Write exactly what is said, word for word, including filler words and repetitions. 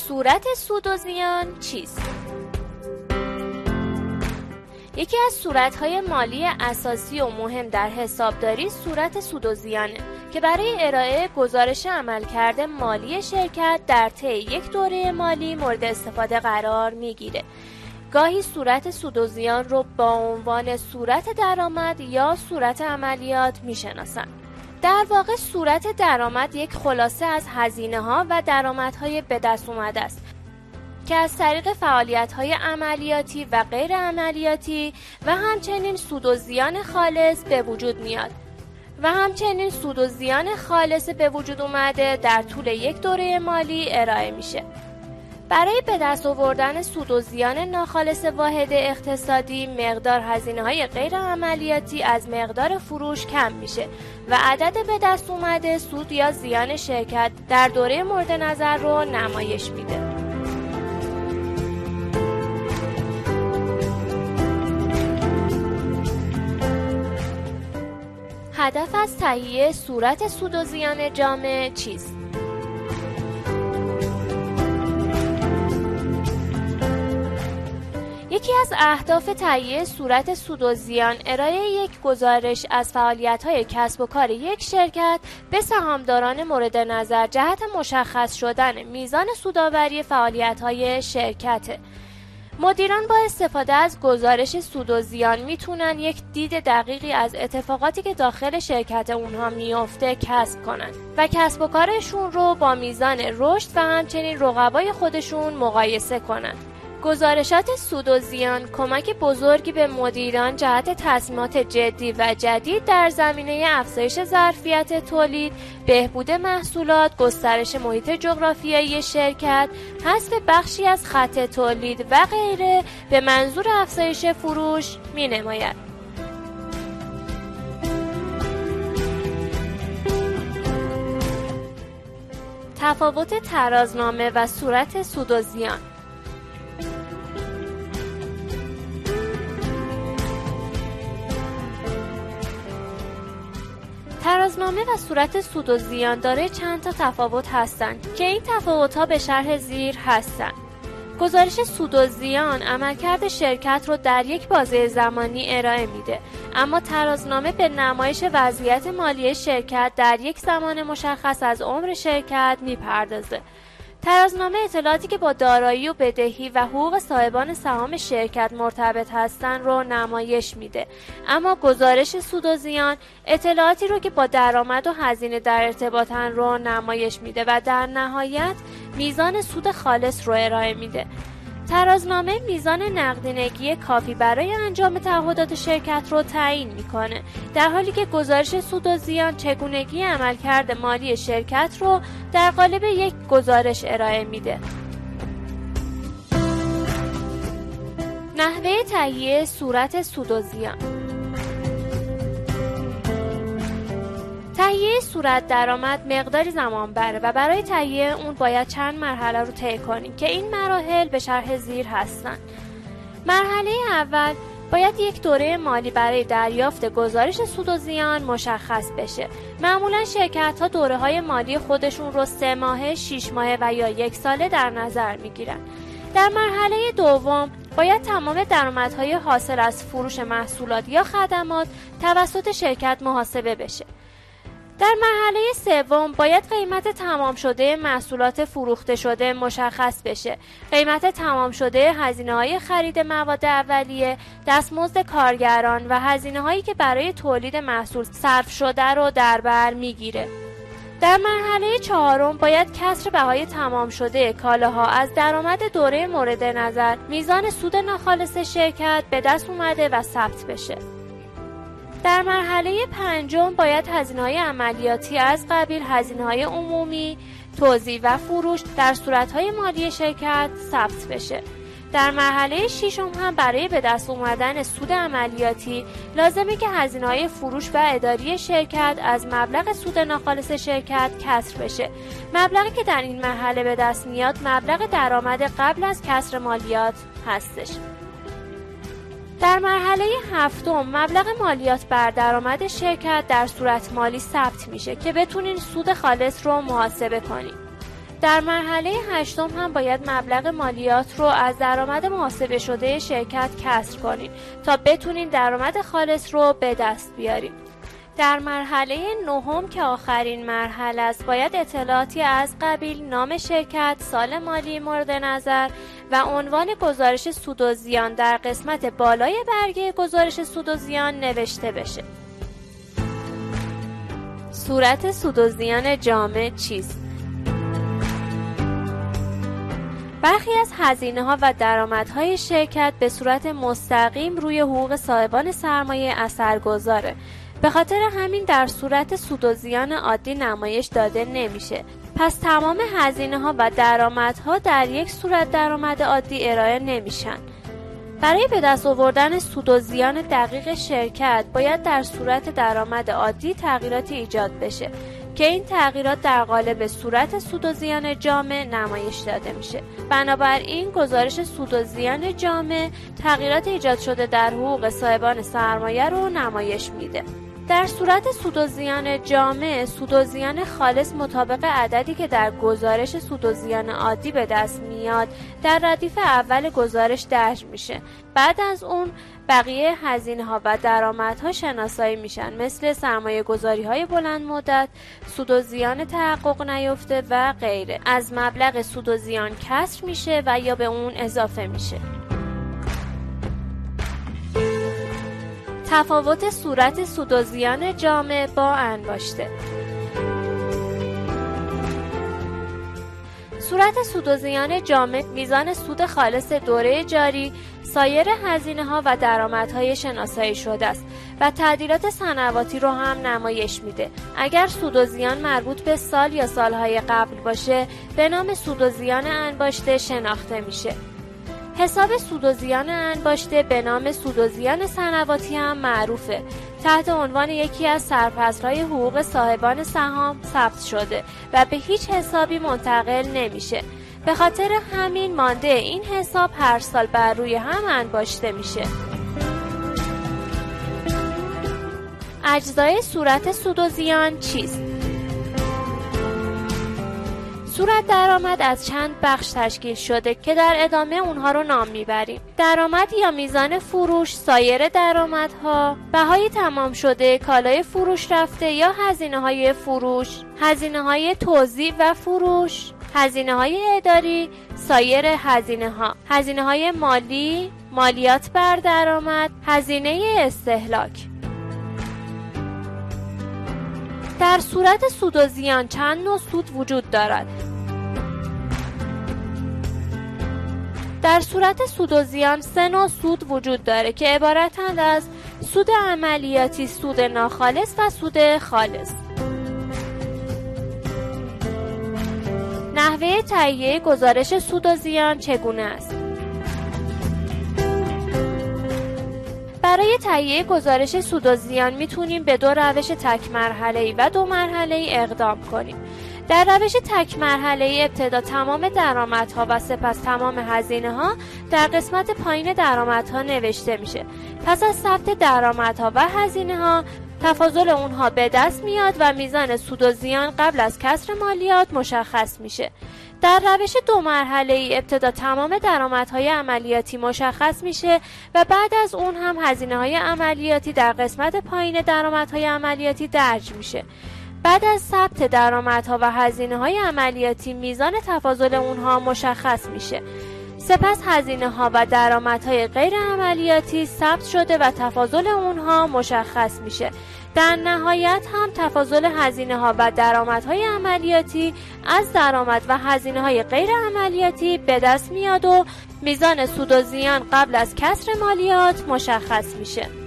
صورت سود و زیان چیست؟ یکی از صورت‌های مالی اساسی و مهم در حسابداری صورت سود و زیانه که برای ارائه گزارش عملکرد مالی شرکت در طی یک دوره مالی مورد استفاده قرار می‌گیره. گاهی صورت سود و زیان رو با عنوان صورت درآمد یا صورت عملیات می‌شناسن. در واقع صورت درآمد یک خلاصه از هزینه‌ها و درآمدهای به دست اومده است که از طریق فعالیت‌های عملیاتی و غیر عملیاتی و همچنین سود و زیان خالص به وجود میاد و همچنین سود و زیان خالص به وجود اومده در طول یک دوره مالی ارائه میشه. برای به دست آوردن سود و زیان ناخالص واحد اقتصادی مقدار هزینه‌های غیر عملیاتی از مقدار فروش کم میشه و عدد به دست اومده سود یا زیان شرکت در دوره مورد نظر رو نمایش میده. هدف از تهیه صورت سود و زیان جامع چیست؟ یکی از اهداف تهیه صورت سود و زیان ارائه یک گزارش از فعالیت‌های کسب و کار یک شرکت به سهامداران مورد نظر جهت مشخص شدن میزان سودآوری فعالیت‌های شرکت. مدیران با استفاده از گزارش سود و زیان میتونن یک دید دقیقی از اتفاقاتی که داخل شرکت اونها میفته کسب کنن و کسب و کارشون رو با میزان رشد و همچنین رقبای خودشون مقایسه کنن. گزارشات سود و زیان کمک بزرگی به مدیران جهت تصمیمات جدی و جدید در زمینه افزایش ظرفیت تولید، بهبود محصولات، گسترش محیط جغرافیایی شرکت، حذف بخشی از خط تولید و غیره به منظور افزایش فروش می‌نماید. تفاوت ترازنامه و صورت سود و زیان. ترازنامه و صورت سود و زیان دارای چند تا تفاوت هستند که این تفاوت‌ها به شرح زیر هستند. گزارش سود و زیان عملکرد شرکت رو در یک بازه زمانی ارائه میده، اما ترازنامه به نمایش وضعیت مالی شرکت در یک زمان مشخص از عمر شرکت میپردازه. ترازنامه اطلاعاتی که با دارایی و بدهی و حقوق صاحبان سهام شرکت مرتبط هستن رو نمایش میده، اما گزارش سود و زیان اطلاعاتی رو که با درآمد و هزینه در ارتباطن رو نمایش میده و در نهایت میزان سود خالص رو ارائه میده. ترازنامه میزان نقدینگی کافی برای انجام تعهدات شرکت رو تعیین میکنه، در حالی که گزارش سود و زیان چگونگی عملکرد مالی شرکت رو در قالب یک گزارش ارائه میده. نحوه تهیه صورت سود و زیان. تهیه صورت درآمد مقداری زمان بره و برای تهیه اون باید چند مرحله رو طی کنیم که این مراحل به شرح زیر هستن. مرحله اول باید یک دوره مالی برای دریافت گزارش سود و زیان مشخص بشه. معمولا شرکت ها دوره های مالی خودشون رو سه ماهه، شش ماهه و یا یک ساله در نظر میگیرن. در مرحله دوم باید تمام درآمدهای حاصل از فروش محصولات یا خدمات توسط شرکت محاسبه بشه. در مرحله سوم باید قیمت تمام شده محصولات فروخته شده مشخص بشه. قیمت تمام شده هزینه‌های خرید مواد اولیه، دستمزد کارگران و هزینه‌هایی که برای تولید محصول صرف شده رو در بر میگیره. در مرحله چهارم باید کسر بهای تمام شده کالاها از درآمد دوره مورد نظر، میزان سود ناخالص شرکت به دست اومده و ثبت بشه. در مرحله پنجم باید هزینه‌های عملیاتی از قبیل هزینه‌های عمومی، توزیع و فروش در صورت‌های مالی شرکت ثبت بشه. در مرحله ششم هم برای به دست اومدن سود عملیاتی لازمه که هزینه‌های فروش و اداری شرکت از مبلغ سود ناخالص شرکت کسر بشه. مبلغی که در این مرحله به دست میاد مبلغ درآمد قبل از کسر مالیات هستش. در مرحله هفتم مبلغ مالیات بر درآمد شرکت در صورت مالی ثبت میشه که بتونین سود خالص رو محاسبه کنین. در مرحله هشتم هم باید مبلغ مالیات رو از درآمد محاسبه شده شرکت کسر کنین تا بتونین درآمد خالص رو به دست بیارین. در مرحله نهم که آخرین مرحله است، باید اطلاعاتی از قبیل نام شرکت، سال مالی مورد نظر و عنوان گزارش سود و زیان در قسمت بالای برگه گزارش سود و زیان نوشته بشه. صورت سود و زیان جامع چیست؟ برخی از هزینه‌ها و درآمدهای شرکت به صورت مستقیم روی حقوق صاحبان سرمایه اثرگذاره. به خاطر همین در صورت سود و زیان عادی نمایش داده نمیشه. پس تمام هزینه‌ها و درآمدها در یک صورت درآمد عادی ارائه نمیشن. برای به دست آوردن سود و زیان دقیق شرکت باید در صورت درآمد عادی تغییراتی ایجاد بشه که این تغییرات در قالب صورت سود و زیان جامع نمایش داده میشه. بنابراین گزارش سود و زیان جامع تغییرات ایجاد شده در حقوق صاحبان سرمایه رو نمایش میده. در صورت سود و زیان جامع، سود و زیان خالص مطابق عددی که در گزارش سود و زیان عادی به دست میاد در ردیف اول گزارش درج میشه. بعد از اون بقیه هزینه‌ها و درآمدها شناسایی میشن، مثل سرمایه گذاری های بلند مدت، سود و زیان تحقق نیافته و غیره. از مبلغ سود و زیان کسر میشه و یا به اون اضافه میشه. تفاوت صورت سود و زیان جامع با انباشته. صورت سود و زیان جامع میزان سود خالص دوره جاری، سایر هزینه‌ها و درآمدهای شناسایی شده است و تعدیلات سنواتی رو هم نمایش میده. اگر سود و زیان مربوط به سال یا سالهای قبل باشه، به نام سود و زیان انباشته شناخته میشه. حساب سود و زیان انباشته به نام سود و زیان سنواتی هم معروفه. تحت عنوان یکی از سرپرست‌های حقوق صاحبان سهام ثبت شده و به هیچ حسابی منتقل نمیشه. به خاطر همین مانده این حساب هر سال بر روی هم انباشته میشه. اجزای صورت سود و زیان چیست؟ صورت درآمد از چند بخش تشکیل شده که در ادامه اونها رو نام میبریم. درآمد یا میزان فروش، سایر درآمدها، بهای تمام شده، کالای فروش رفته یا هزینه‌های فروش، هزینه‌های توزیع و فروش، هزینه‌های اداری، سایر هزینه‌ها، هزینه‌های مالی، مالیات بر درآمد، هزینه استهلاک. در صورت سود و زیان چند نوع سود وجود دارد. در صورت سود و زیان سه نوع سود وجود داره که عبارتند از سود عملیاتی، سود ناخالص و سود خالص. نحوه تهیه گزارش سود و زیان چگونه است؟ برای تهیه گزارش سود و زیان میتونیم به دو روش تک مرحله‌ای و دو مرحله‌ای اقدام کنیم. در روش تک مرحله‌ای ابتدا تمام درآمدها و سپس تمام هزینه‌ها در قسمت پایین درآمدها نوشته میشه. پس از ثبت درآمدها و هزینه‌ها تفاضل اونها به دست میاد و میزان سود و زیان قبل از کسر مالیات مشخص میشه. در روش دو مرحله‌ای ابتدا تمام درآمدهای عملیاتی مشخص میشه و بعد از اون هم هزینه‌های عملیاتی در قسمت پایین درآمدهای عملیاتی درج میشه. بعد از ثبت درآمدها و هزینه‌های عملیاتی میزان تفاضل اونها مشخص میشه. سپس هزینه‌ها و درآمدهای غیر عملیاتی ثبت شده و تفاضل اونها مشخص میشه. در نهایت هم تفاضل هزینه‌ها و درآمدهای عملیاتی از درآمد و هزینه‌های غیر عملیاتی به دست میاد و میزان سود و زیان قبل از کسر مالیات مشخص میشه.